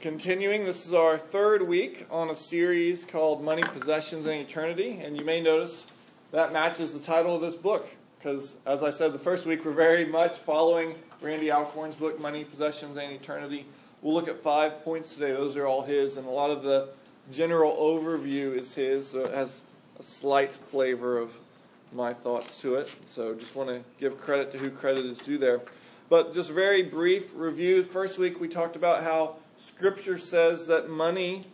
Continuing, this is our third week on a series called Money, Possessions, and Eternity. And you may notice that matches the title of this book. Because, as I said, the first week we're very much following Randy Alcorn's book, Money, Possessions, and Eternity. We'll look at 5 points today. Those are all his. And a lot of the general overview is his. So it has a slight flavor of my thoughts to it. So just want to give credit to who credit is due there. But just very brief review. First week we talked about how Scripture says that money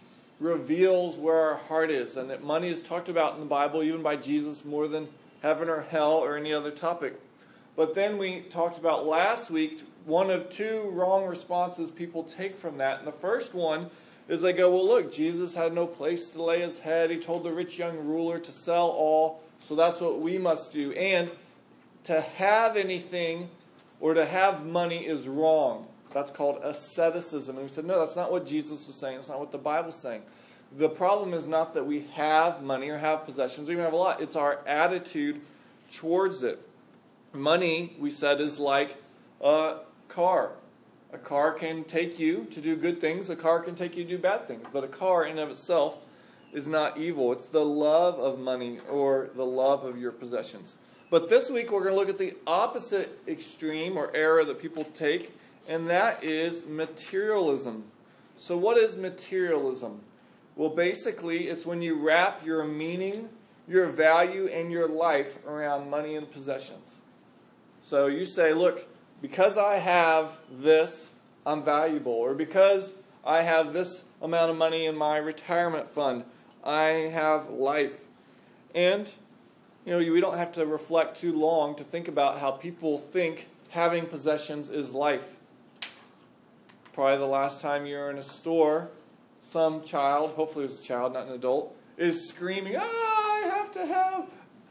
reveals where our heart is, and that money is talked about in the Bible, even by Jesus, more than heaven or hell or any other topic. But then we talked about last week one of two wrong responses people take from that. And the first one is they go, well, look, Jesus had no place to lay his head. He told the rich young ruler to sell all, so that's what we must do. And to have anything or to have money is wrong. That's called asceticism. And we said, no, that's not what Jesus was saying. That's not what the Bible's saying. The problem is not that we have money or have possessions. We even have a lot. It's our attitude towards it. Money, we said, is like a car. A car can take you to do good things. A car can take you to do bad things. But a car in and of itself is not evil. It's the love of money or the love of your possessions. But this week we're going to look at the opposite extreme or error that people take, and that is materialism. So what is materialism? Well, basically, it's when you wrap your meaning, your value, and your life around money and possessions. So you say, look, because I have this, I'm valuable. Or because I have this amount of money in my retirement fund, I have life. And, we don't have to reflect too long to think about how people think having possessions is life. Probably the last time you were in a store, some child, hopefully it was a child, not an adult, is screaming, I have to have,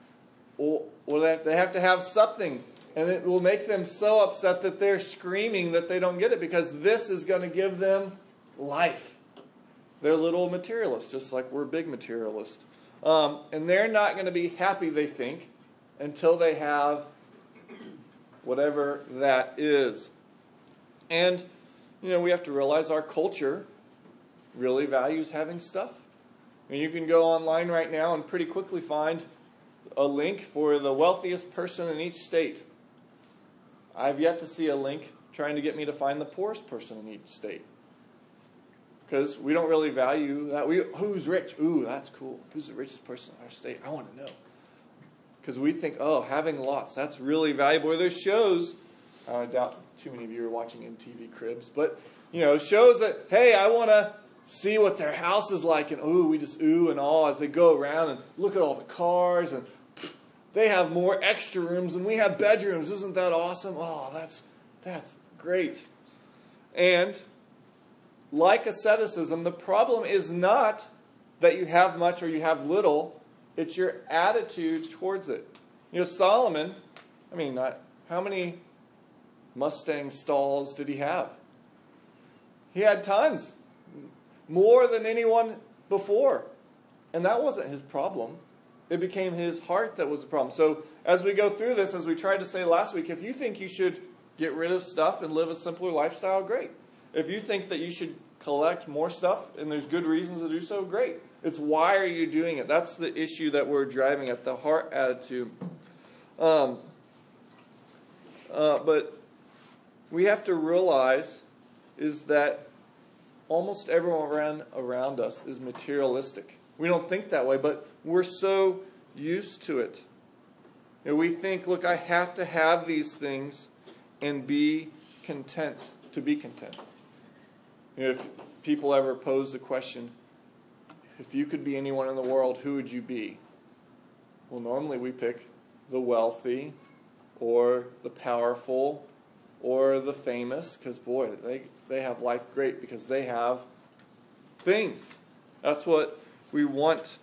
or they have to have something. And it will make them so upset that they're screaming that they don't get it, because this is going to give them life. They're little materialists, just like we're big materialists. And they're not going to be happy, they think, until they have whatever that is. And we have to realize our culture really values having stuff. You can go online right now and pretty quickly find a link for the wealthiest person in each state. I've yet to see a link trying to get me to find the poorest person in each state. Because we don't really value that. Who's rich? Ooh, that's cool. Who's the richest person in our state? I want to know. Because we think, having lots, that's really valuable. Or there's shows, I doubt too many of you are watching MTV Cribs, but, shows that, hey, I want to see what their house is like, and we just ooh and awe as they go around and look at all the cars, and they have more extra rooms than we have bedrooms. Isn't that awesome? Oh, that's great. And like asceticism, the problem is not that you have much or you have little. It's your attitude towards it. Solomon, how many Mustang stalls did he have? He had tons. More than anyone before. And that wasn't his problem. It became his heart that was the problem. So as we go through this, as we tried to say last week, if you think you should get rid of stuff and live a simpler lifestyle, great. If you think that you should collect more stuff and there's good reasons to do so, great. It's why are you doing it? That's the issue that we're driving at, the heart attitude. But we have to realize is that almost everyone around us is materialistic. We don't think that way, but we're so used to it. We think, look, I have to have these things and be content, to be content. If people ever pose the question, if you could be anyone in the world, who would you be? Well, normally we pick the wealthy or the powerful or the famous, because, boy, they have life great because they have things. That's what we want.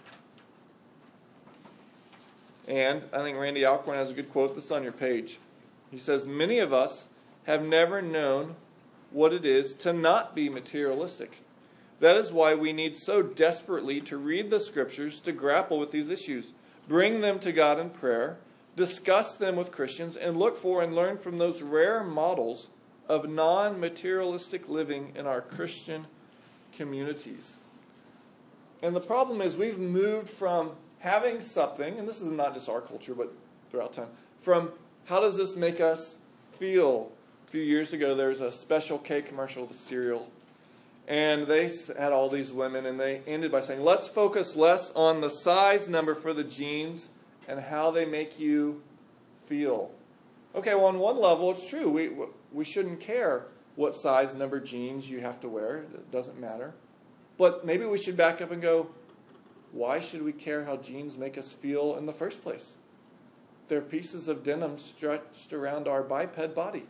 And I think Randy Alcorn has a good quote. This is on your page. He says, many of us have never known what it is to not be materialistic. That is why we need so desperately to read the Scriptures to grapple with these issues, bring them to God in prayer, discuss them with Christians, and look for and learn from those rare models of non-materialistic living in our Christian communities. And the problem is we've moved from having something, and this is not just our culture, but throughout time, from how does this make us feel? A few years ago, there was a Special K commercial with cereal. And they had all these women, and they ended by saying, let's focus less on the size number for the jeans and how they make you feel. Okay, well, on one level, it's true. We shouldn't care what size number jeans you have to wear. It doesn't matter. But maybe we should back up and go, why should we care how jeans make us feel in the first place? They're pieces of denim stretched around our biped body.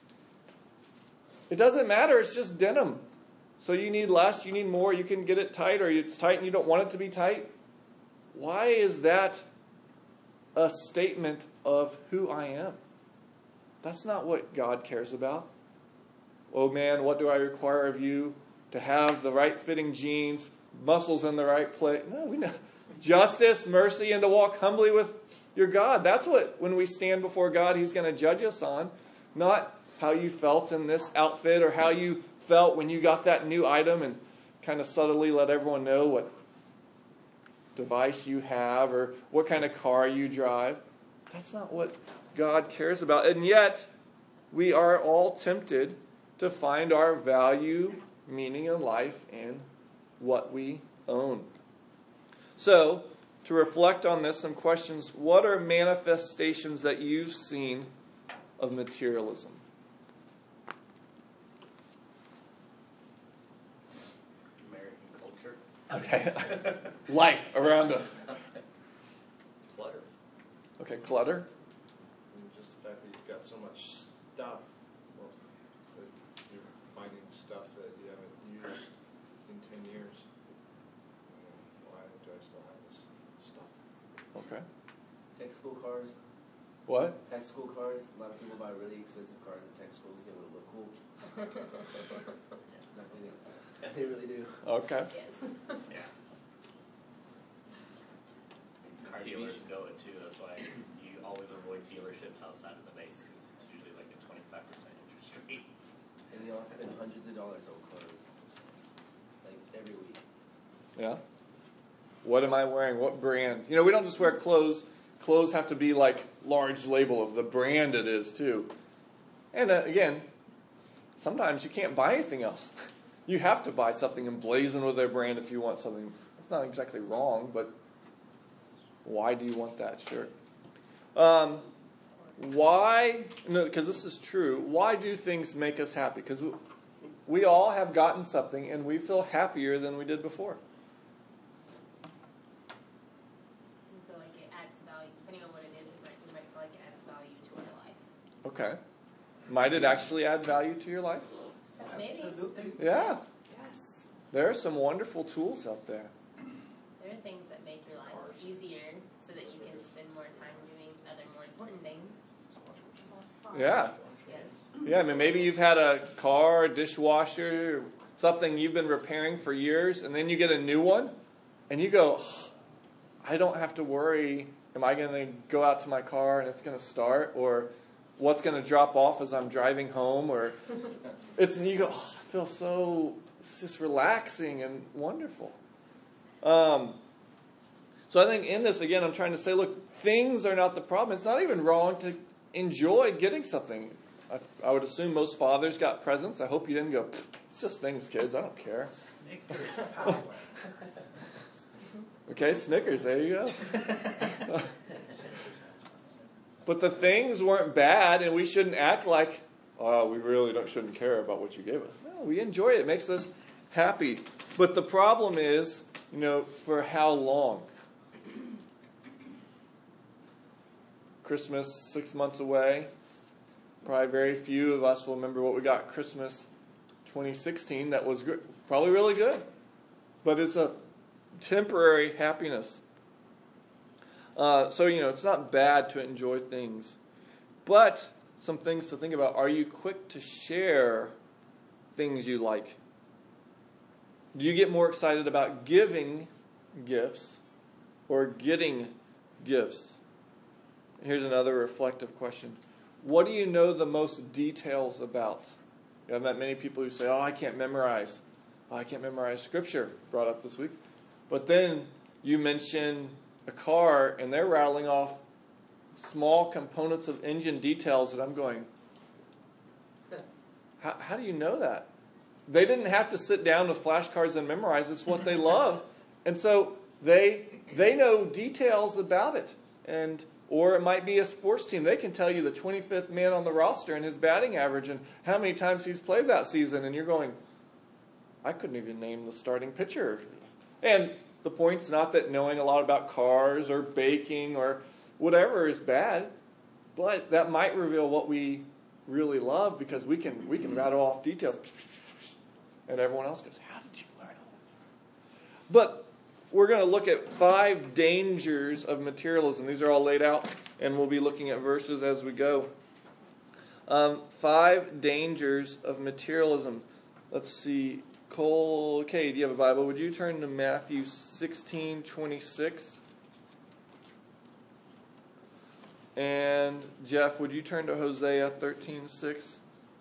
It doesn't matter. It's just denim. So you need less, you need more, you can get it tight, or it's tight and you don't want it to be tight. Why is that a statement of who I am? That's not what God cares about. Oh man, what do I require of you? To have the right fitting jeans, muscles in the right place. No, we know. Justice, mercy, and to walk humbly with your God. That's what, when we stand before God, He's going to judge us on. Not how you felt in this outfit or how you felt when you got that new item and kind of subtly let everyone know what device you have or what kind of car you drive. That's not what God cares about. And yet, we are all tempted to find our value, meaning in life in what we own. So, to reflect on this, some questions. What are manifestations that you've seen of materialism? Okay. Life around us. Clutter. Okay, clutter. And just the fact that you've got so much stuff, well, that you're finding stuff that you haven't used in 10 years. Why do I still have this stuff? Okay. Tech school cars. What? Tech school cars. A lot of people buy really expensive cars in tech schools. They want to look cool. They really do. Okay. Yes. Yeah. Car dealers know it too. That's why you always avoid dealerships outside of the base because it's usually like a 25% interest rate. And they all spend hundreds of dollars on clothes, like every week. Yeah. What am I wearing? What brand? You know, we don't just wear clothes. Clothes have to be like large label of the brand it is too. And again, sometimes you can't buy anything else. You have to buy something emblazoned with their brand if you want something. It's not exactly wrong, but why do you want that shirt? Why? No, because this is true. Why do things make us happy? Because we all have gotten something and we feel happier than we did before. We feel like it adds value. Depending on what it is, we might feel like it adds value to our life. Okay. Might it actually add value to your life? So maybe. Absolutely. Yeah. Yes. There are some wonderful tools out there. There are things that make your life easier so that you can spend more time doing other more important things. Yeah. Yes. Yeah, I mean, maybe you've had a car, a dishwasher, something you've been repairing for years, and then you get a new one, and you go, I don't have to worry, am I going to go out to my car and it's going to start, or what's going to drop off as I'm driving home, or you go, I feel so, it's just relaxing and wonderful. So I think in this, again, I'm trying to say, look, things are not the problem. It's not even wrong to enjoy getting something. I would assume most fathers got presents. I hope you didn't go, it's just things, kids, I don't care. Snickers power. Okay, Snickers, there you go. But the things weren't bad, and we shouldn't act like, we really shouldn't care about what you gave us. No, we enjoy it. It makes us happy. But the problem is, for how long? Christmas, 6 months away. Probably very few of us will remember what we got Christmas 2016. That was good, probably really good. But it's a temporary happiness. So, it's not bad to enjoy things. But some things to think about. Are you quick to share things you like? Do you get more excited about giving gifts or getting gifts? Here's another reflective question. What do you know the most details about? I've met many people who say, oh, I can't memorize. Oh, I can't memorize Scripture, brought up this week. But then you mention a car, and they're rattling off small components of engine details that I'm going, how do you know that? They didn't have to sit down with flashcards and memorize. It's what they love. And so they know details about it. Or it might be a sports team. They can tell you the 25th man on the roster and his batting average and how many times he's played that season. And you're going, I couldn't even name the starting pitcher. And the point's not that knowing a lot about cars or baking or whatever is bad, but that might reveal what we really love, because we can rattle off details. And everyone else goes, how did you learn all that? But we're going to look at 5 dangers of materialism. These are all laid out, and we'll be looking at verses as we go. 5 dangers of materialism. Let's see. Cole, okay, do you have a Bible? Would you turn to Matthew 16:26? And Jeff, would you turn to Hosea 13:6?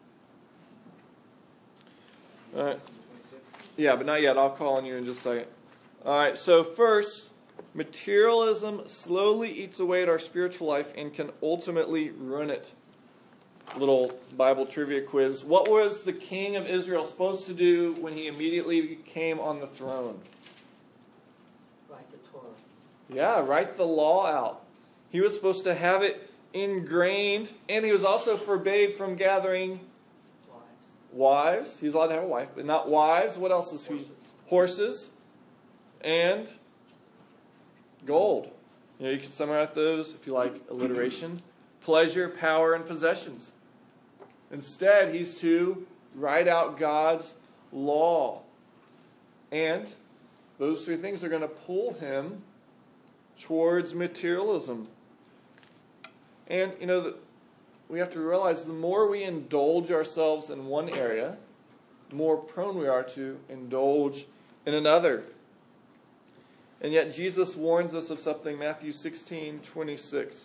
All right. Yeah, but not yet. I'll call on you in just a second. All right, so first, materialism slowly eats away at our spiritual life and can ultimately ruin it. Little Bible trivia quiz. What was the king of Israel supposed to do when he immediately came on the throne? Write the Torah. Yeah, write the law out. He was supposed to have it ingrained, and he was also forbade from gathering wives. He's allowed to have a wife, but not wives. What else is he? Horses and gold. You can summarize those if you like alliteration. Pleasure, power, and possessions. Instead, he's to write out God's law. And those 3 things are going to pull him towards materialism. And, we have to realize the more we indulge ourselves in one area, the more prone we are to indulge in another. And yet Jesus warns us of something, Matthew 16:26.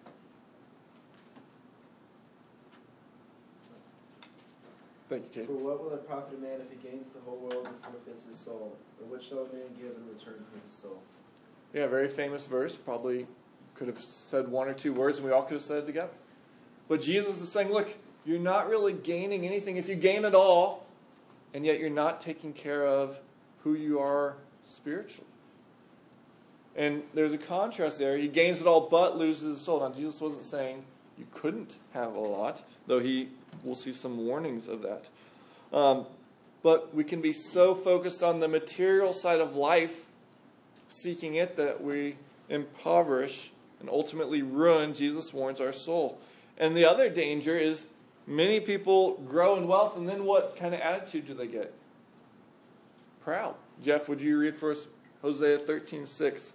Thank you, Kate. For what will it profit a man if he gains the whole world and forfeits his soul? Or what shall a man give in return for his soul? Yeah, very famous verse. Probably could have said 1 or 2 words and we all could have said it together. But Jesus is saying, look, you're not really gaining anything if you gain it all, and yet you're not taking care of who you are spiritually. And there's a contrast there. He gains it all but loses his soul. Now, Jesus wasn't saying you couldn't have a lot, though we'll see some warnings of that. But we can be so focused on the material side of life, seeking it, that we impoverish and ultimately ruin, Jesus warns, our soul. And the other danger is many people grow in wealth, and then what kind of attitude do they get? Proud. Jeff, would you read for us Hosea 13:6?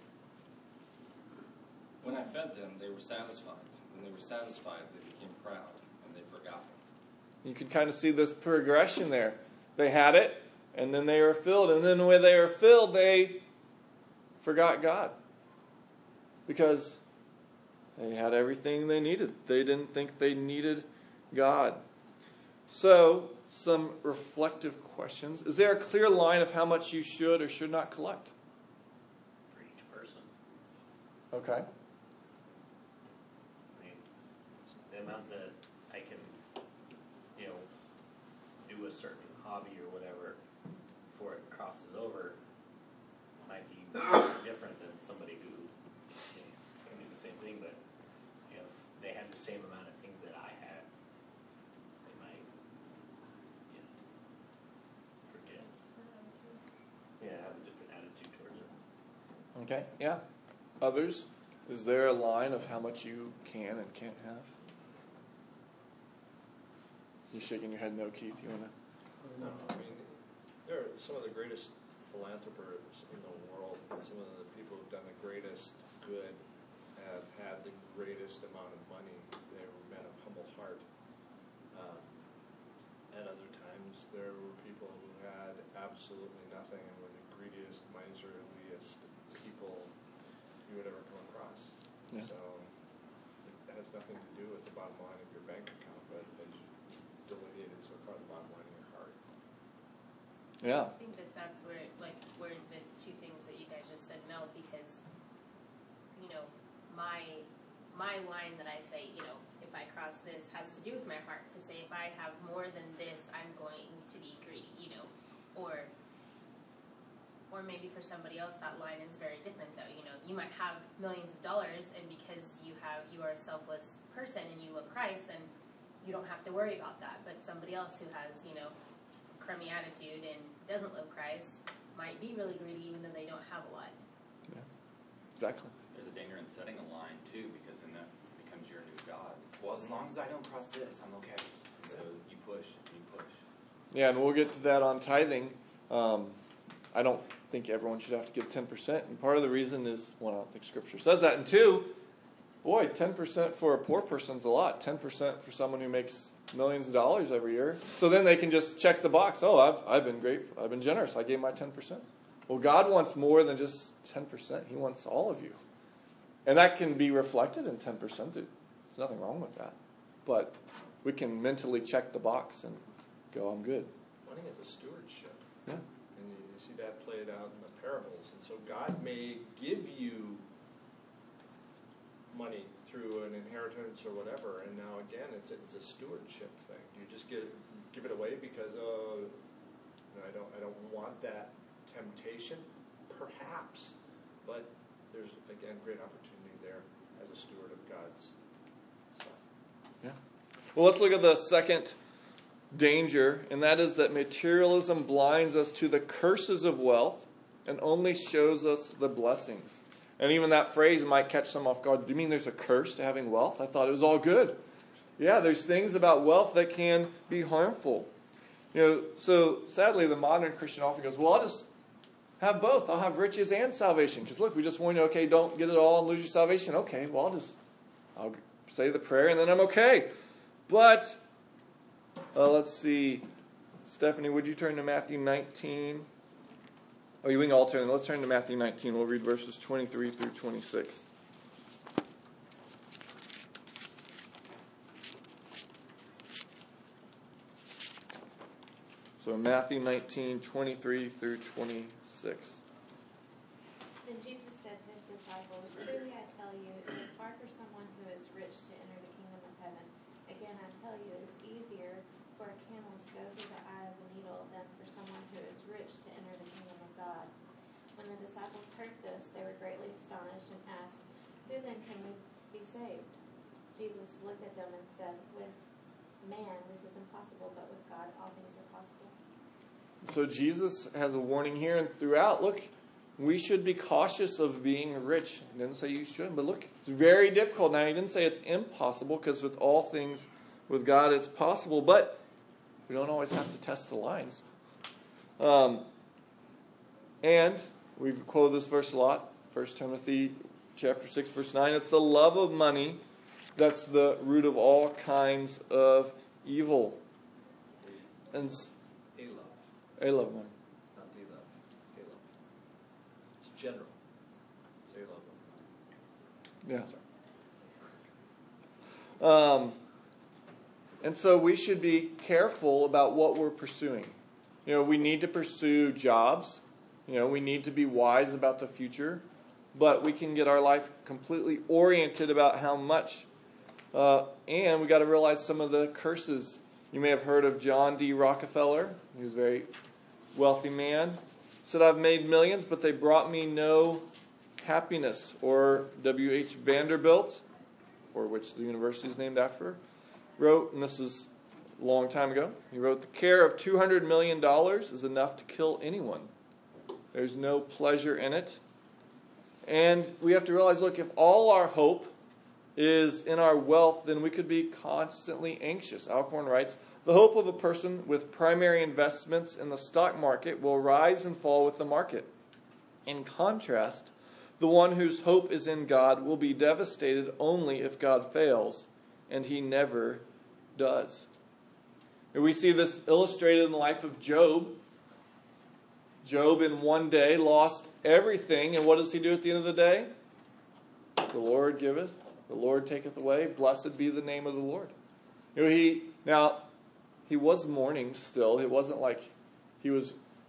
When I fed them, they were satisfied. When they were satisfied, they became proud, and they forgot me. You can kind of see this progression there. They had it, and then they were filled. And then when they were filled, they forgot God. Because they had everything they needed. They didn't think they needed God. So, some reflective questions. Is there a clear line of how much you should or should not collect? For each person. Okay. I mean, the amount that I can, do a certain hobby or whatever before it crosses over might be different than somebody who can do the same thing, but if they had the same amount of things that I had, they might forget. Yeah, have a different attitude towards it. Okay, yeah. Others? Is there a line of how much you can and can't have? You shaking your head no, Keith? You want to? No, I mean, they're some of the greatest philanthropists in the world. Some of the people who've done the greatest good have had the greatest amount of money. They were men of humble heart. At other times, there were people who had absolutely nothing and were the greediest, miserliest people you would ever come across. Yeah. So it has nothing to do with the bottom line of your bank account, but as delineated so far, the bottom line Yeah. I think that's where the two things that you guys just said meld, because, my line that I say, if I cross this has to do with my heart. To say if I have more than this, I'm going to be greedy, or maybe for somebody else that line is very different though. You might have millions of dollars, and because you are a selfless person and you love Christ, then you don't have to worry about that. But somebody else who has, a crummy attitude and doesn't love Christ might be really greedy even though they don't have a lot. Yeah. Exactly. There's a danger in setting a line too, because then that becomes your new God. Well, as long as I don't cross this, I'm okay. And so you push and you push. Yeah, and we'll get to that on tithing. I don't think everyone should have to give 10%. And part of the reason is, one, I don't think Scripture says that. And two, boy, 10% for a poor person's a lot. 10% for someone who makes millions of dollars every year. So then they can just check the box. Oh, I've been grateful. I've been generous. I gave my 10%. Well, God wants more than just 10%. He wants all of you. And that can be reflected in 10%. There's nothing wrong with that. But we can mentally check the box and go, I'm good. Money is a stewardship. Yeah. And you see that played out in the parables. And so God may give you money through an inheritance or whatever, and now again, it's a stewardship thing. Do you just give it away because I don't want that temptation? Perhaps, but there's again great opportunity there as a steward of God's stuff. Yeah. Well, let's look at the second danger, and that is that materialism blinds us to the curses of wealth and only shows us the blessings. And even that phrase might catch some off guard. Do you mean there's a curse to having wealth? I thought it was all good. Yeah, there's things about wealth that can be harmful. So sadly, the modern Christian often goes, well, I'll just have both. I'll have riches and salvation. Because look, we just warn you, okay, don't get it all and lose your salvation. Okay, well, I'll say the prayer and then I'm okay. But, let's see. Stephanie, would you turn to Matthew 19? Oh, you can all turn. Let's turn to Matthew 19. We'll read verses 23 through 26. So Matthew 19, 23 through 26. Then Jesus said to his disciples, "Truly I tell you, it is hard for someone who is rich to enter the kingdom of heaven. Again, I tell you, it is easier for a camel to go through the eye of a needle than for someone who is rich to enter the kingdom of God." When the disciples heard this, they were greatly astonished and asked, "Who then can be saved?" Jesus looked at them and said, "With man this is impossible, but with God all things are possible." So Jesus has a warning here and throughout. Look, we should be cautious of being rich. He didn't say you shouldn't, but look, it's very difficult. Now, he didn't say it's impossible, because with all things with God it's possible, but we don't always have to test the lines. And we've quoted this verse a lot, 1 Timothy chapter 6, verse 9. It's the love of money that's the root of all kinds of evil. And a love money. Not the love. A love. It's general. It's a love. Yeah. And so we should be careful about what we're pursuing. We need to pursue jobs. We need to be wise about the future. But we can get our life completely oriented about how much. And we got to realize some of the curses. You may have heard of John D. Rockefeller. He was a very wealthy man. Said, "I've made millions, but they brought me no happiness." Or W.H. Vanderbilt, for which the university is named after, wrote, and this is a long time ago, he wrote, "The care of $200 million is enough to kill anyone. There's no pleasure in it." And we have to realize, look, if all our hope is in our wealth, then we could be constantly anxious. Alcorn writes, "The hope of a person with primary investments in the stock market will rise and fall with the market. In contrast, the one whose hope is in God will be devastated only if God fails, and he never does." And we see this illustrated in the life of Job. Job in one day lost everything, and what does he do at the end of the day? The Lord giveth, the Lord taketh away. Blessed be the name of the Lord. He was mourning still. It wasn't like he was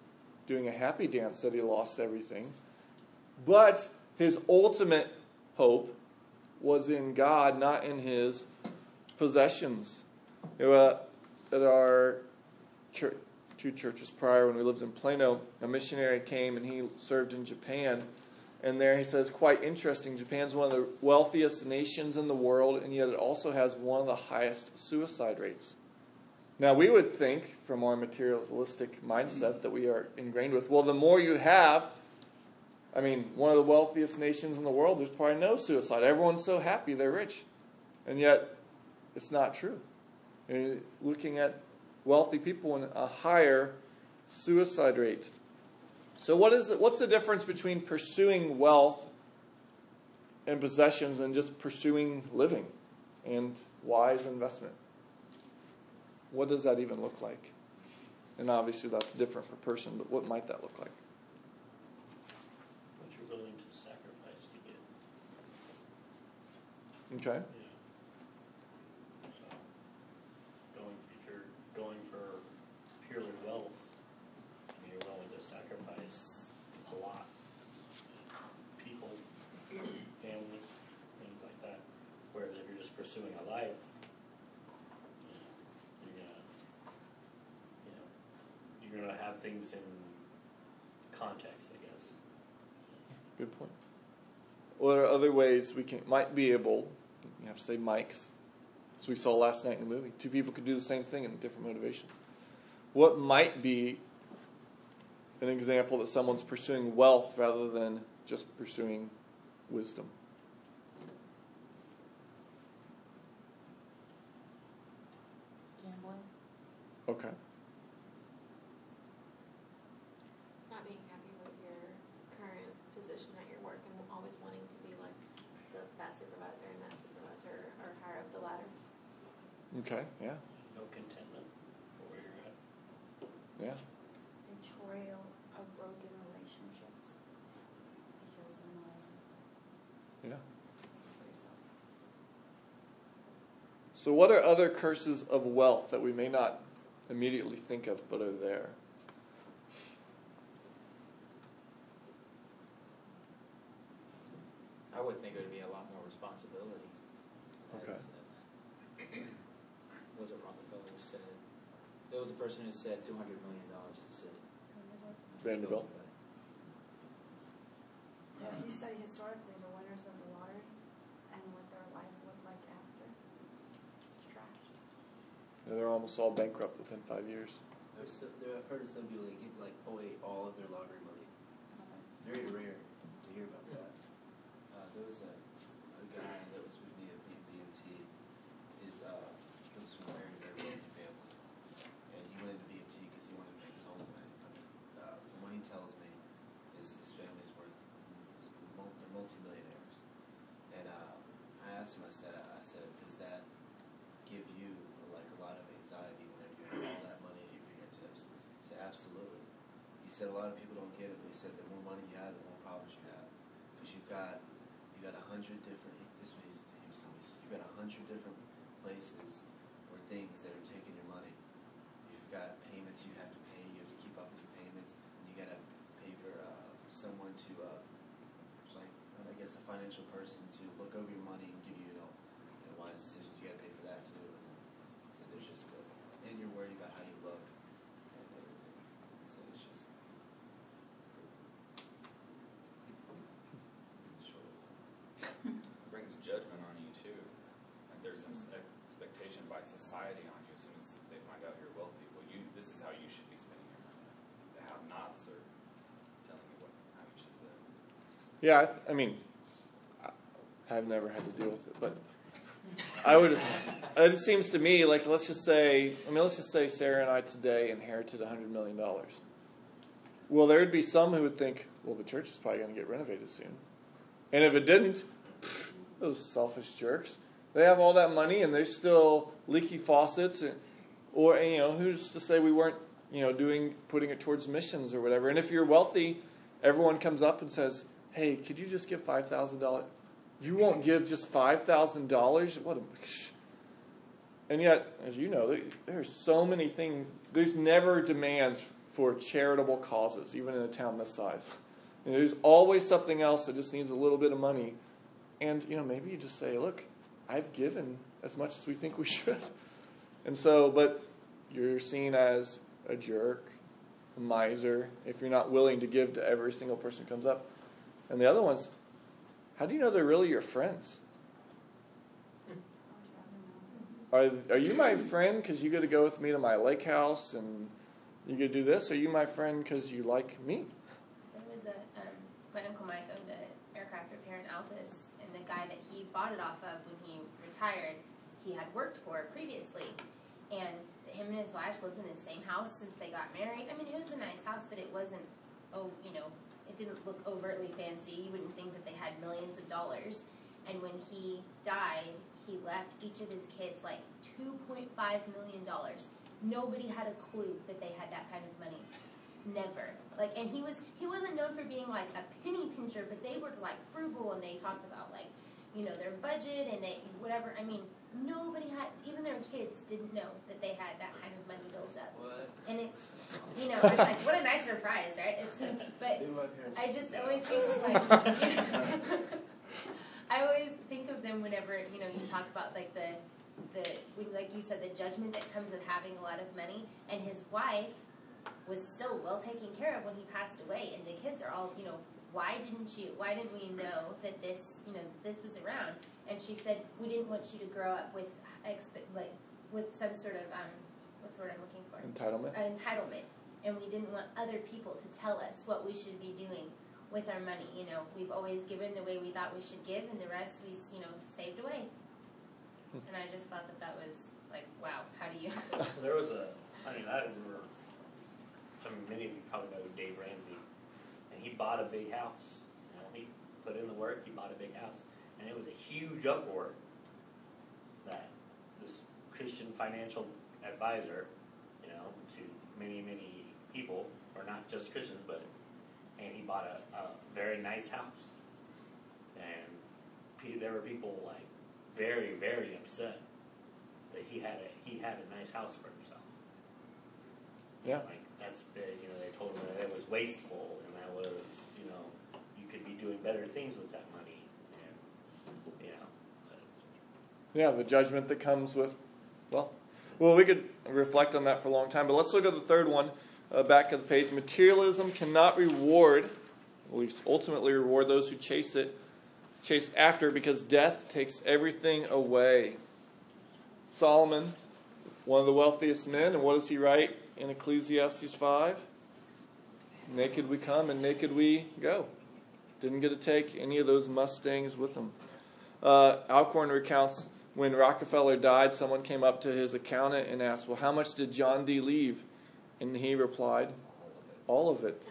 doing a happy dance that he lost everything. But his ultimate hope was in God, not in his possessions. At our church, 2 churches prior, when we lived in Plano, a missionary came and he served in Japan. And there he says, quite interesting, Japan's one of the wealthiest nations in the world, and yet it also has one of the highest suicide rates. Now, we would think, from our materialistic mindset that we are ingrained with, well, the more you have, I mean, one of the wealthiest nations in the world, there's probably no suicide. Everyone's so happy they're rich. And yet, it's not true. And looking at wealthy people and a higher suicide rate. So what's the difference between pursuing wealth and possessions and just pursuing living and wise investment? What does that even look like? And obviously that's different per person, but what might that look like? What you're willing to sacrifice to get. Okay. Yeah. So, if you're going for purely wealth, you're willing to sacrifice a lot. People, family, things like that. Whereas if you're just pursuing a life, you're gonna have things in context, I guess. Good point. What are other ways we might be able, you have to say mics, as we saw last night in the movie, 2 people could do the same thing in different motivations. What might be an example that someone's pursuing wealth rather than just pursuing wisdom? Gambling. Okay. Not being happy with your current position at your work and always wanting to be like that supervisor and that supervisor or higher up the ladder. Okay, yeah. No contentment for where you're at. Yeah. Betrayal of broken relationships because they're not as Yeah. for yourself. So what are other curses of wealth that we may not immediately think of but are there? I would think it would be a lot more responsibility. Okay. Was it Rockefeller who said? There was a person who said $200 million to the city. Vanderbilt? Yeah, if you study historically the winners of the lottery and what their lives look like after, it's trash. Yeah, they're almost all bankrupt within 5 years. I've heard of some people that give like away all of their lottery money. Very rare to hear about that. There was a guy that was with me at BMT. He comes from a very, very wealthy family. And he went into BMT because he wanted to make his own money. From what he tells me, his family's worth, they're multi-millionaires. And I asked him, I said, does that give you like a lot of anxiety whenever you have all that money at your fingertips? He said, absolutely. He said a lot of people don't get it, but he said the more money you have, the more problems you have. Because you've got 100 different, this is what he was telling me, you've got 100 different places or things that are taking your money. You've got payments you have to pay, you have to keep up with your payments, and you got to pay for someone to, like, I guess a financial person to look over your money and give you, wise decisions. You got to pay for that too. And so there's just, and you're worried about how you look and everything. So it's just. It brings judgment on you too. And there's an expectation by society on you as soon as they find out you're wealthy. Well, this is how you should be spending your money. The have-nots are telling you how you should live. Yeah, I mean, I've never had to deal with it, but it seems to me like, let's just say Sarah and I today inherited $100 million. Well, there would be some who would think, well, the church is probably going to get renovated soon. And if it didn't, those selfish jerks, they have all that money and there's still leaky faucets, or who's to say we weren't putting it towards missions or whatever. And if you're wealthy, everyone comes up and says, hey, could you just give $5,000? You won't give just $5,000? And yet, as you know, there's so many things. There's never demands for charitable causes, even in a town this size. There's always something else that just needs a little bit of money. And, maybe you just say, look, I've given as much as we think we should. And so, but you're seen as a jerk, a miser, if you're not willing to give to every single person who comes up. And the other ones, how do you know they're really your friends? Are you my friend because you get to go with me to my lake house and you get to do this? Or are you my friend because you like me? There was my Uncle Mike owned an aircraft repair in Altus, and the guy that he bought it off of when he retired, he had worked for previously. And him and his wife lived in the same house since they got married. I mean, it was a nice house, but it wasn't, it didn't look overtly fancy. You wouldn't think that they had millions of dollars. And when he died, he left each of his kids like $2.5 million. Nobody had a clue that they had that kind of money. Never. And he wasn't known for being like a penny pincher, but they were like frugal, and they talked about their budget and whatever. I mean, nobody had, even their kids didn't know that they had that kind of money built up. What? And it's, it's like, what a nice surprise, right? But I just always think of I always think of them whenever, you talk about like like you said, the judgment that comes with having a lot of money. And his wife was still well taken care of when he passed away. And the kids are all, why didn't we know that this was around? And she said, we didn't want you to grow up with some sort of, what's the word I'm looking for? Entitlement. And we didn't want other people to tell us what we should be doing with our money. We've always given the way we thought we should give, and the rest we, saved away. And I just thought that was like, wow, how do you? There was I remember, many of you probably know Dave Ramsey, and he bought a big house. He put in the work, he bought a big house, and it was a huge uproar that this Christian financial advisor, to many, many people, or not just Christians, and he bought a very nice house. And there were people very, very upset that he had a nice house for himself. Yeah. That's big, they told him that it was wasteful, and that was, you could be doing better things with that money. And, yeah, the judgment that comes with, well, we could reflect on that for a long time, but let's look at the third one, back of the page. Materialism cannot reward, at least ultimately reward those who chase after, because death takes everything away. Solomon, one of the wealthiest men, and what does he write in Ecclesiastes 5? Naked we come and naked we go. Didn't get to take any of those Mustangs with him. Alcorn recounts when Rockefeller died, someone came up to his accountant and asked, well, how much did John D. leave? And he replied, all of it.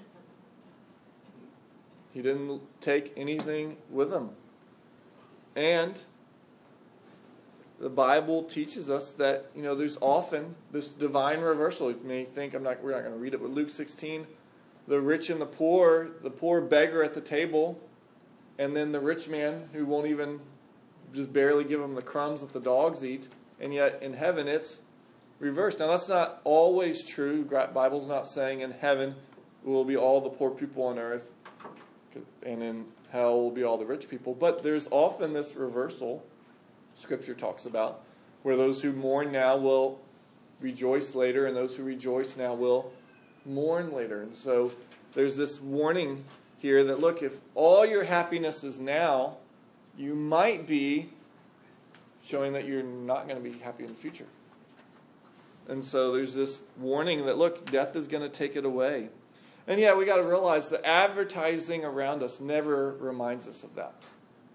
He didn't take anything with him. And the Bible teaches us that, there's often this divine reversal. You may think, we're not going to read it, but Luke 16, the rich and the poor beggar at the table, and then the rich man who won't even just barely give them the crumbs that the dogs eat, and yet in heaven it's reversed. Now that's not always true. The Bible's not saying in heaven will be all the poor people on earth, and in hell will be all the rich people. But there's often this reversal Scripture talks about, where those who mourn now will rejoice later, and those who rejoice now will mourn later. And so there's this warning here that, look, if all your happiness is now, you might be showing that you're not going to be happy in the future. And so there's this warning that, look, death is going to take it away. And yeah, we got to realize that advertising around us never reminds us of that.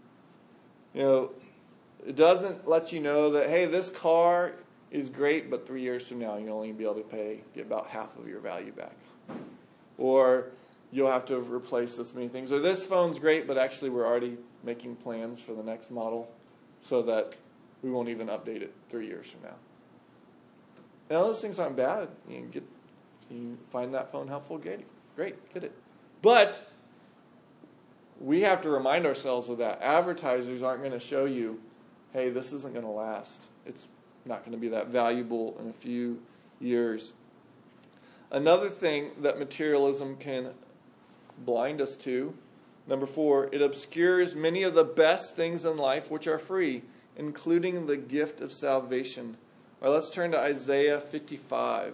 It doesn't let you know that, hey, this car is great, but 3 years from now you'll only be able to get about half of your value back. Or you'll have to replace this many things. Or this phone's great, but actually we're already making plans for the next model so that we won't even update it 3 years from now. Now, those things aren't bad. You find that phone helpful? Great, get it. But we have to remind ourselves of that. Advertisers aren't going to show you, hey, this isn't going to last. It's not going to be that valuable in a few years. Another thing that materialism can blind us to, number 4, it obscures many of the best things in life which are free, including the gift of salvation. All right, let's turn to Isaiah 55.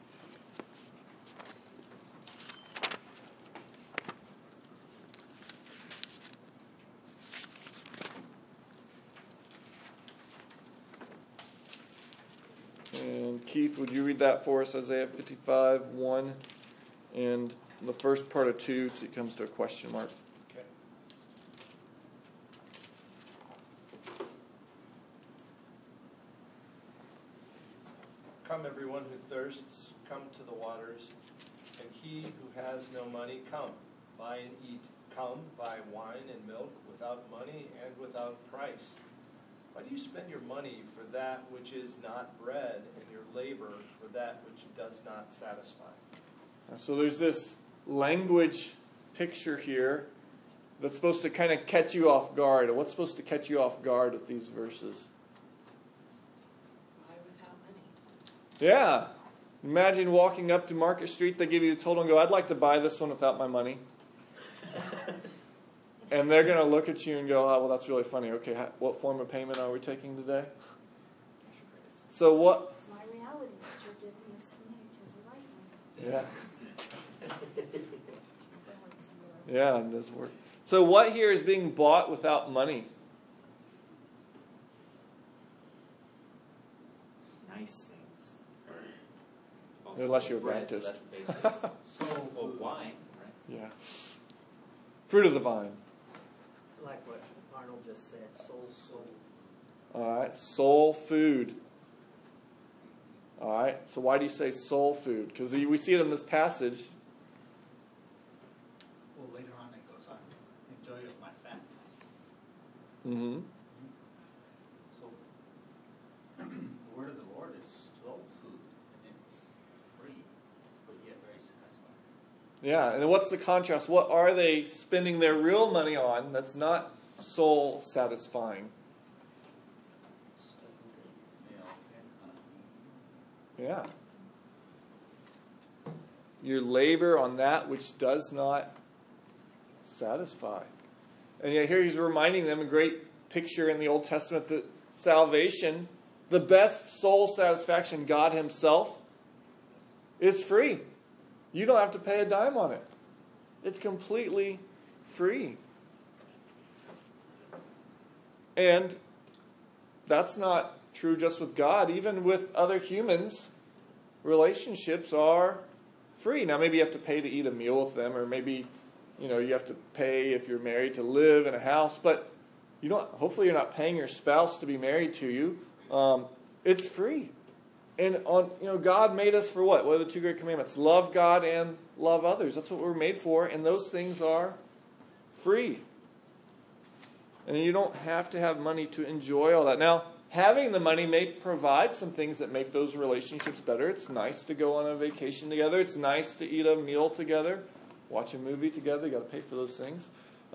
And Keith, would you read that for us, Isaiah 55, 1, and the first part of 2, till it comes to a question mark. Okay. Come, everyone who thirsts, come to the waters, and he who has no money, come, buy and eat. Come, buy wine and milk without money and without price. Why do you spend your money for that which is not bread, and your labor for that which does not satisfy? So there's this language picture here that's supposed to kind of catch you off guard. What's supposed to catch you off guard with these verses? Buy without money. Yeah. Imagine walking up to Market Street, they give you the total and go, I'd like to buy this one without my money. And they're going to look at you and go, oh, well, that's really funny. Okay, what form of payment are we taking today? So what? It's my reality that you're giving this to me because you like me. Yeah. Yeah, it does work. So what here is being bought without money? Nice things. Also, Unless you're a bread, Baptist. So that's basically well, wine, right? Yeah. Fruit of the vine. Like what Arnold just said, soul. All right, soul food. All right, so why do you say soul food? Because we see it in this passage. Well, later on it goes on, enjoy of my fatness. Mm-hmm. So, the word of the Lord is soul food, and it's free, but yet very satisfying. Yeah, and what's the contrast? What are they spending their real money on that's not soul satisfying? Yeah. Your labor on that which does not satisfy. And yet here he's reminding them, a great picture in the Old Testament, that salvation, the best soul satisfaction, God himself, is free. You don't have to pay a dime on it. It's completely free. And that's not true just with God. Even with other humans, relationships are free. Now, maybe you have to pay to eat a meal with them, or maybe, you have to pay if you're married to live in a house. But you don't. Hopefully, you're not paying your spouse to be married to you. It's free. And God made us for what? What are the 2 great commandments? Love God and love others. That's what we're made for, and those things are free. And you don't have to have money to enjoy all that. Now, having the money may provide some things that make those relationships better. It's nice to go on a vacation together. It's nice to eat a meal together, watch a movie together. You got to pay for those things.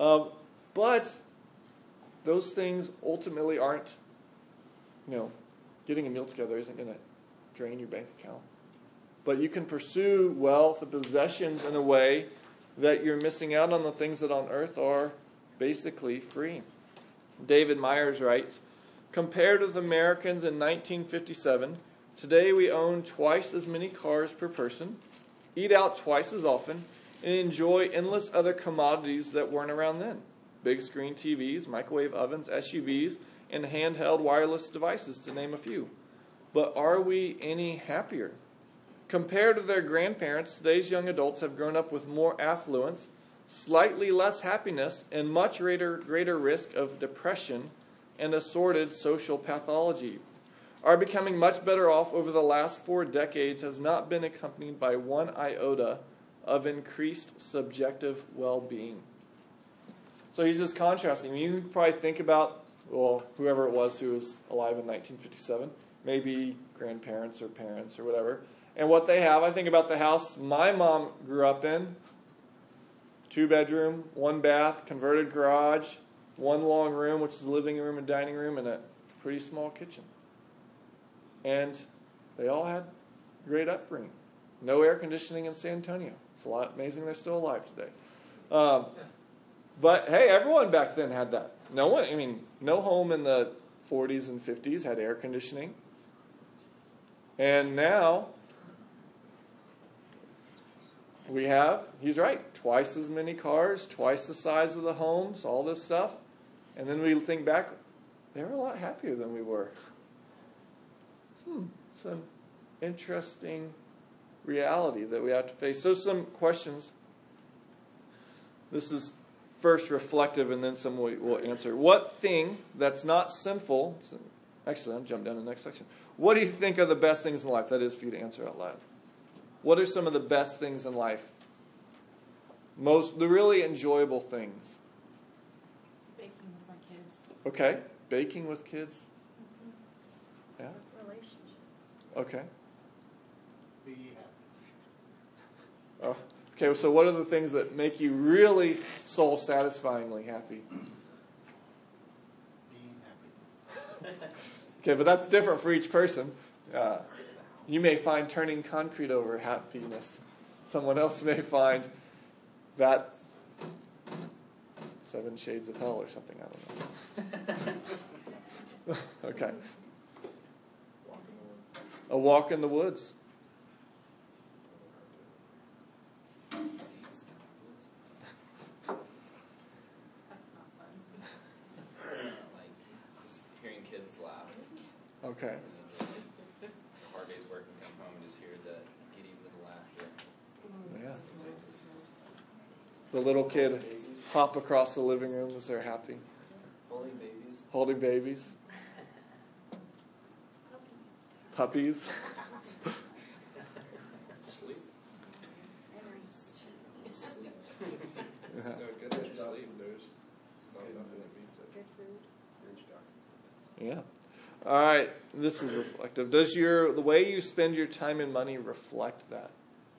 But those things ultimately aren't, getting a meal together isn't going to drain your bank account. But you can pursue wealth and possessions in a way that you're missing out on the things that on earth are basically free. David Myers writes, compared with Americans in 1957, today we own twice as many cars per person, eat out twice as often, and enjoy endless other commodities that weren't around then. Big screen TVs, microwave ovens, SUVs, and handheld wireless devices, to name a few. But are we any happier? Compared to their grandparents, today's young adults have grown up with more affluence, slightly less happiness, and much greater risk of depression and assorted social pathology. Our becoming much better off over the last 4 decades has not been accompanied by one iota of increased subjective well-being. So he's just contrasting. You probably think about, whoever it was who was alive in 1957, maybe grandparents or parents or whatever, and what they have. I think about the house my mom grew up in. 2-bedroom, 1 bath, converted garage, 1 long room, which is a living room and dining room, and a pretty small kitchen. And they all had great upbringing. No air conditioning in San Antonio. It's amazing they're still alive today. But hey, everyone back then had that. No home in the 40s and 50s had air conditioning. And now we have, he's right, twice as many cars, twice the size of the homes, all this stuff. And then we think back, they were a lot happier than we were. It's an interesting reality that we have to face. So some questions. This is first reflective and then some we'll answer. What thing that's not sinful, actually I'll jump down to the next section. What do you think are the best things in life? That is for you to answer out loud. What are some of the best things in life? The really enjoyable things. Baking with my kids. Okay, baking with kids. Yeah. Relationships. Okay. Be happy. Oh, okay, so what are the things that make you really soul-satisfyingly happy? Being happy. Okay, but that's different for each person. You may find turning concrete over happiness. Someone else may find that 7 Shades of Hell or something. I don't know. Okay. A walk in the woods. Like just hearing kids laugh. Okay. Hard day's work and come home and just hear the giddy little laughter. Yeah. The little kid hop across the living room as they're happy. Holding babies. Holding babies. Puppies. Sleep. Yeah. No, good at sleep. There's nothing that beats it. Good food. Yeah. All right. This is reflective. Does the way you spend your time and money reflect that?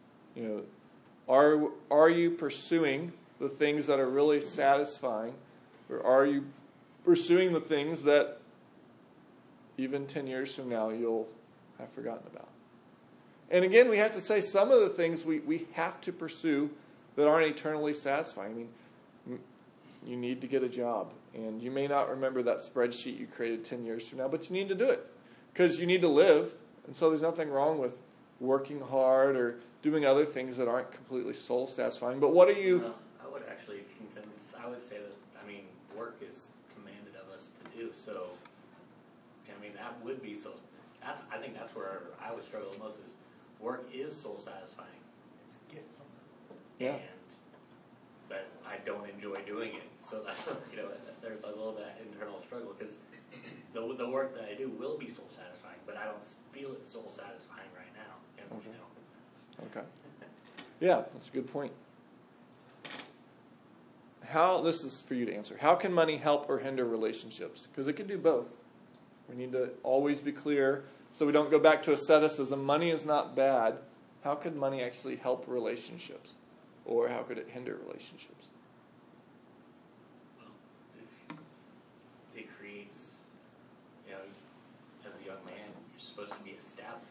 Are you pursuing the things that are really satisfying, or are you pursuing the things that even 10 years from now you'll have forgotten about? And again, we have to say some of the things we have to pursue that aren't eternally satisfying. You need to get a job, and you may not remember that spreadsheet you created 10 years from now, but you need to do it because you need to live, and so there's nothing wrong with working hard or doing other things that aren't completely soul satisfying. But what are you... No, I would actually contend, I would say that, work is commanded of us to do, so, that would be so, I think that's where I would struggle the most is work is soul satisfying. It's a gift from Yeah. But I don't enjoy doing it, so that's, there's a little bit of internal struggle, because the work that I do will be soul satisfying, but I don't feel it's soul satisfying right now, Okay. Yeah, that's a good point. This is for you to answer. How can money help or hinder relationships? Because it can do both. We need to always be clear so we don't go back to asceticism. Money is not bad. How could money actually help relationships? Or how could it hinder relationships? Well, if it creates, as a young man, you're supposed to be established.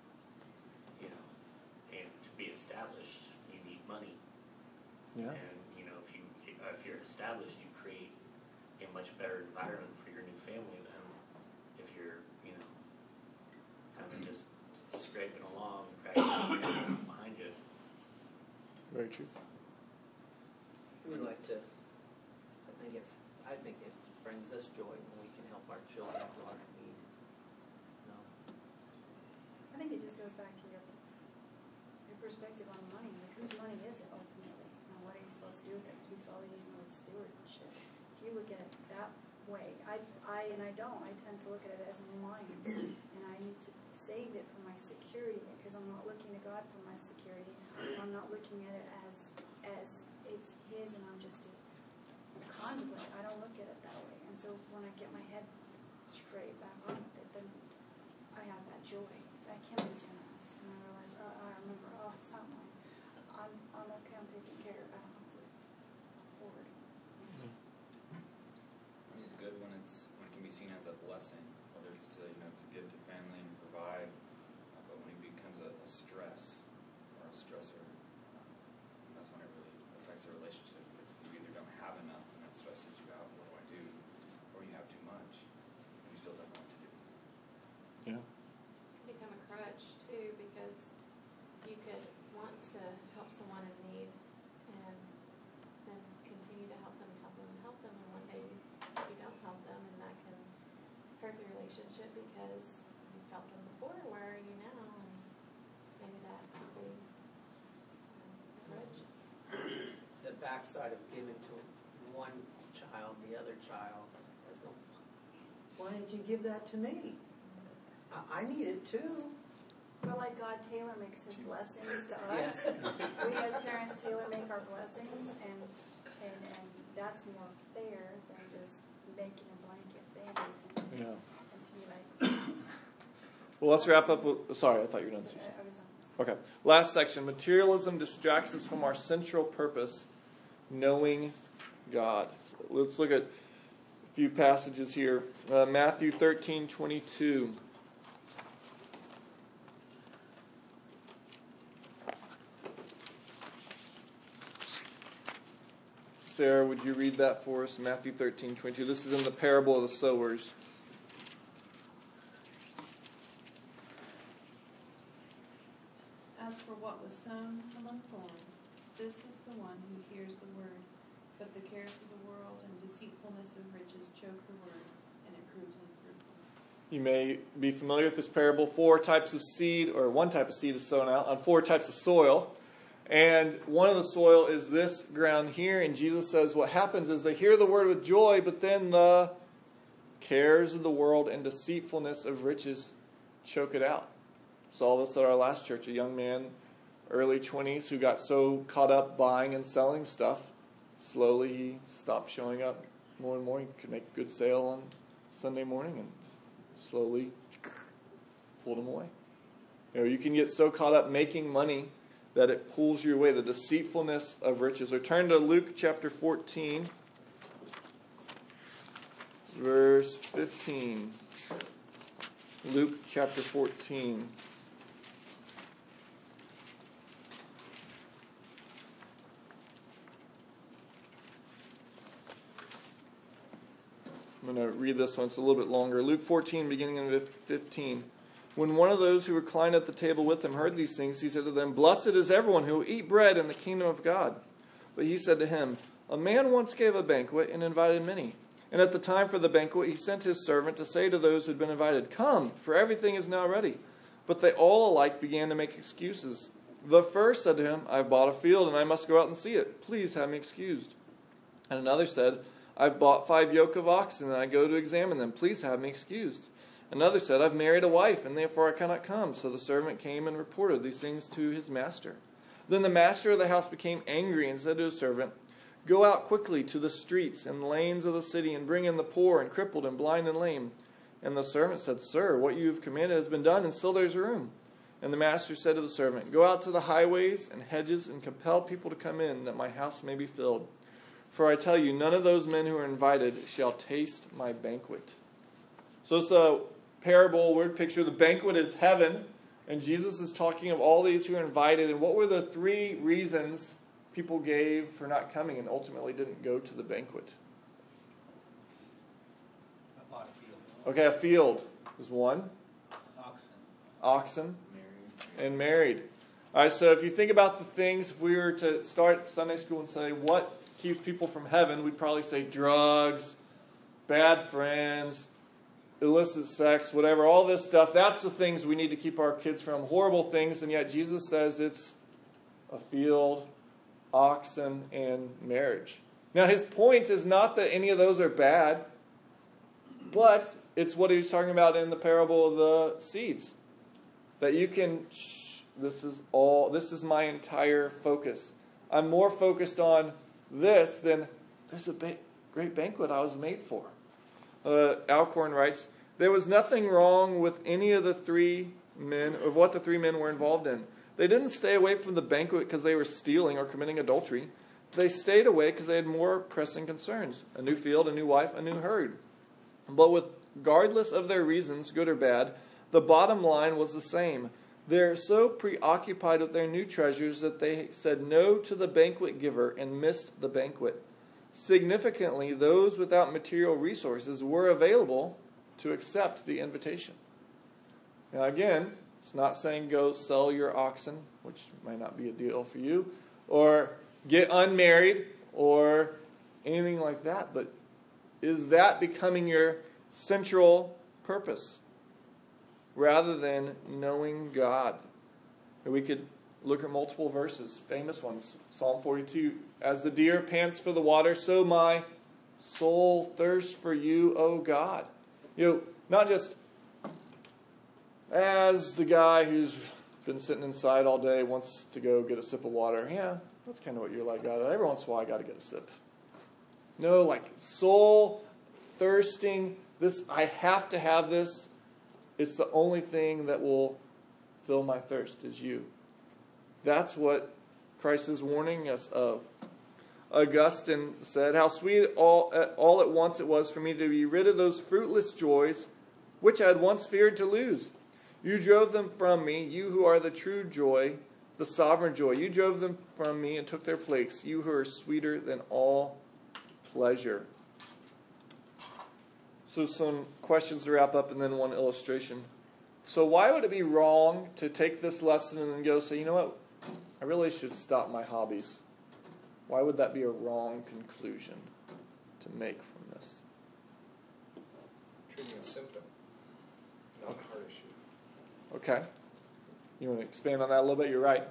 And to be established, you need money. Yeah. And if you're established, you create a much better environment for your new family than if you're kind of just scraping along, crashing behind you. Very true. We like to, I think it brings us joy when we can help our children who are in need. I think it just goes back to your perspective on money. Like, whose money is it ultimately? And what are you supposed to do with it? Keith's always using the word stewardship. If you look at it that way, I tend to look at it as mine, and I need to save it for my security because I'm not looking to God for my security. I'm not looking at it as it's His and I'm just a conduit. I don't look at it that way. And so when I get my head straight back on with it, then I have that joy. That can be generous. And I realize, I remember, it's not mine. I'm okay, I'm taken care of. I don't have to hoard. Money is good when it can be seen as a blessing, whether it's to give to family and provide, but when it becomes a stress, relationship because you've helped them before. Where are you now? And maybe that could be a grudge. The backside of giving to one child, the other child is going, why didn't you give that to me? I need it too. But like God tailor makes his blessings to us. We as parents tailor make our blessings, and that's more fair than just making a blanket thing. Yeah. And to me, like, Well, let's wrap up with... Sorry, I thought you were done, Susan. I was done. Okay. Last section. Materialism distracts us from our central purpose, knowing God. Let's look at a few passages here. Matthew 13:22. Sarah, would you read that for us? Matthew 13:22. This is in the parable of the sowers. As for what was sown among thorns, this is the one who hears the word, but the cares of the world and deceitfulness of riches choke the word, and it proves unfruitful. You may be familiar with this parable. 4 types of seed, or 1 type of seed is sown out on 4 types of soil. And one of the soil is this ground here. And Jesus says what happens is they hear the word with joy, but then the cares of the world and deceitfulness of riches choke it out. Saw this at our last church, a young man, early 20s, who got so caught up buying and selling stuff. Slowly he stopped showing up more and more. He could make a good sale on Sunday morning and slowly pulled him away. You know, you can get so caught up making money that it pulls you away, the deceitfulness of riches. So turn to Luke chapter 14, verse 15. Luke chapter 14. I'm going to read this one. It's a little bit longer. Luke 14, beginning in 15. When one of those who reclined at the table with him heard these things, he said to them, "Blessed is everyone who will eat bread in the kingdom of God." But he said to him, "A man once gave a banquet and invited many. And at the time for the banquet, he sent his servant to say to those who had been invited, 'Come, for everything is now ready.' But they all alike began to make excuses. The first said to him, 'I've bought a field and I must go out and see it. Please have me excused.' And another said, 'I've bought 5 yoke of oxen and I go to examine them. Please have me excused.' Another said, 'I've married a wife, and therefore I cannot come.' So the servant came and reported these things to his master. Then the master of the house became angry and said to his servant, 'Go out quickly to the streets and lanes of the city, and bring in the poor and crippled and blind and lame.' And the servant said, 'Sir, what you have commanded has been done, and still there is room.' And the master said to the servant, 'Go out to the highways and hedges, and compel people to come in, that my house may be filled. For I tell you, none of those men who are invited shall taste my banquet.'" So it's a parable, word picture. The banquet is heaven, and Jesus is talking of all these who are invited. And what were the 3 reasons people gave for not coming and ultimately didn't go to the banquet? I bought a field. Okay, a field is one. Oxen. And married. All right, so if you think about the things, if we were to start Sunday school and say, what keeps people from heaven, we'd probably say drugs, bad friends, illicit sex, whatever, all this stuff. That's the things we need to keep our kids from. Horrible things, and yet Jesus says it's a field, oxen, and marriage. Now, his point is not that any of those are bad, but it's what he was talking about in the parable of the seeds. That you can, this is my entire focus. I'm more focused on this than there's a great banquet I was made for. Alcorn writes, "There was nothing wrong with any of the 3 men, of what the 3 men were involved in. They didn't stay away from the banquet because they were stealing or committing adultery. They stayed away because they had more pressing concerns: a new field, a new wife, a new herd. But regardless of their reasons, good or bad, the bottom line was the same. They're so preoccupied with their new treasures that they said no to the banquet giver and missed the banquet. Significantly, those without material resources were available to accept the invitation." Now again, it's not saying go sell your oxen, which might not be a deal for you, or get unmarried, or anything like that. But is that becoming your central purpose rather than knowing God. And we could look at multiple verses, famous ones. Psalm 42, as the deer pants for the water, so my soul thirsts for you, O God. Not just as the guy who's been sitting inside all day wants to go get a sip of water. Yeah, that's kind of what you're like, God. Every once in a while I got to get a sip. No, like soul thirsting. This, I have to have this. It's the only thing that will fill my thirst is you. That's what Christ is warning us of. Augustine said, how sweet all at once it was for me to be rid of those fruitless joys which I had once feared to lose. You drove them from me, you who are the true joy, the sovereign joy. You drove them from me and took their place, you who are sweeter than all pleasure. So some questions to wrap up and then one illustration. So why would it be wrong to take this lesson and then go say, you know what, I really should stop my hobbies? Why would that be a wrong conclusion to make from this? Treating a symptom, not a heart issue. Okay. You want to expand on that a little bit? You're right.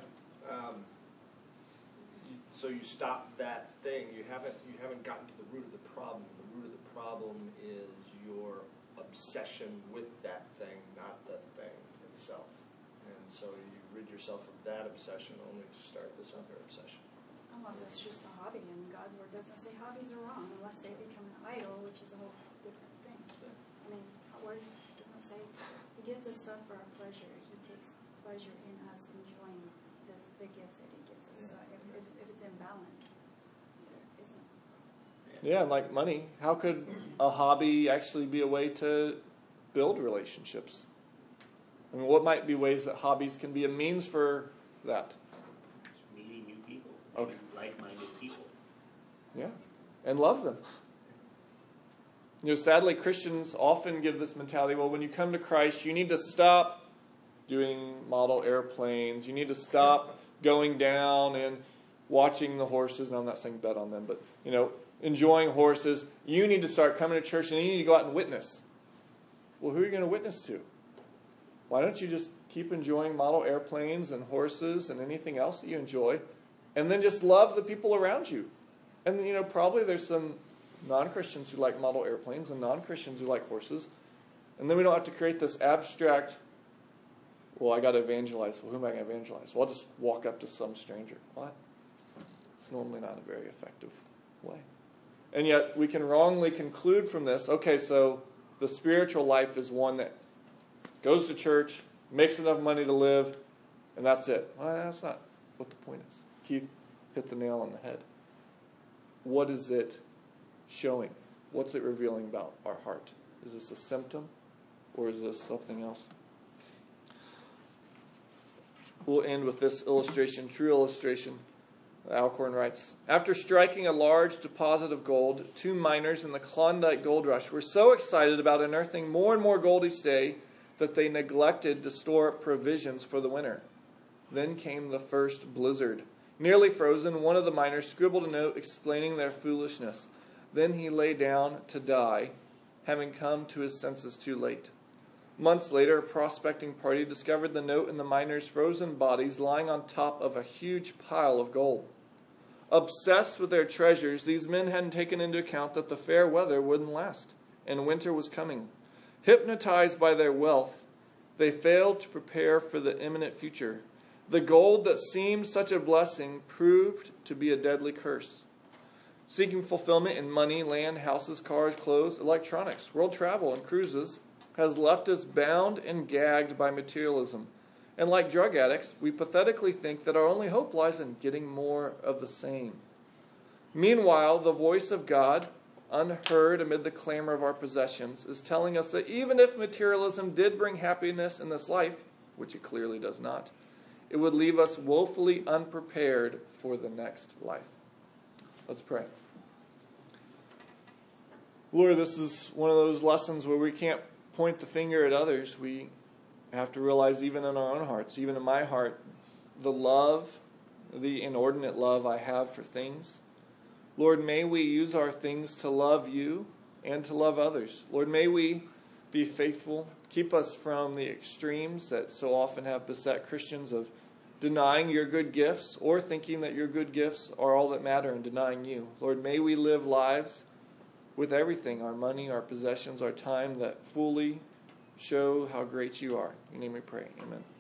So you stop that thing. You haven't gotten to the root of the problem. The root of the problem is your obsession with that thing, not the thing itself. And so you rid yourself of that obsession only to start this other obsession. Unless it's just a hobby, and God's word doesn't say hobbies are wrong unless they become an idol, which is a whole different thing. I mean, words doesn't say He gives us stuff for our pleasure. He takes pleasure in us enjoying the gifts that He gives us. So if it's in balance, it isn't. Yeah, like money. How could a hobby actually be a way to build relationships? I mean, what might be ways that hobbies can be a means for that? Meeting new people. Okay. Like-minded people. Yeah, and love them. Sadly, Christians often give this mentality, well, when you come to Christ, you need to stop doing model airplanes. You need to stop going down and watching the horses. And I'm not saying bet on them, but, enjoying horses. You need to start coming to church, and you need to go out and witness. Well, who are you going to witness to? Why don't you just keep enjoying model airplanes and horses and anything else that you enjoy, and then just love the people around you? And, probably there's some non-Christians who like model airplanes and non-Christians who like horses. And then we don't have to create this abstract, well, I got to evangelize. Well, who am I going to evangelize? Well, I'll just walk up to some stranger. What? It's normally not a very effective way. And yet we can wrongly conclude from this, okay, so the spiritual life is one that goes to church, makes enough money to live, and that's it. Well, that's not what the point is. Keith hit the nail on the head. What is it showing? What's it revealing about our heart? Is this a symptom, or is this something else? We'll end with this illustration, true illustration. Alcorn writes, after striking a large deposit of gold, 2 miners in the Klondike gold rush were so excited about unearthing more and more gold each day that they neglected to store up provisions for the winter. Then came the first blizzard. Nearly frozen, one of the miners scribbled a note explaining their foolishness. Then he lay down to die, having come to his senses too late. Months later, a prospecting party discovered the note in the miners' frozen bodies lying on top of a huge pile of gold. Obsessed with their treasures, these men hadn't taken into account that the fair weather wouldn't last, and winter was coming. Hypnotized by their wealth, they failed to prepare for the imminent future. The gold that seemed such a blessing proved to be a deadly curse. Seeking fulfillment in money, land, houses, cars, clothes, electronics, world travel, and cruises has left us bound and gagged by materialism. And like drug addicts, we pathetically think that our only hope lies in getting more of the same. Meanwhile, the voice of God, unheard amid the clamor of our possessions, is telling us that even if materialism did bring happiness in this life, which it clearly does not, it would leave us woefully unprepared for the next life. Let's pray. Lord, this is one of those lessons where we can't point the finger at others. We have to realize even in our own hearts, even in my heart, the love, the inordinate love I have for things. Lord, may we use our things to love you and to love others. Lord, may we be faithful. Keep us from the extremes that so often have beset Christians of denying your good gifts or thinking that your good gifts are all that matter and denying you. Lord, may we live lives with everything, our money, our possessions, our time, that fully show how great you are. In your name we pray. Amen.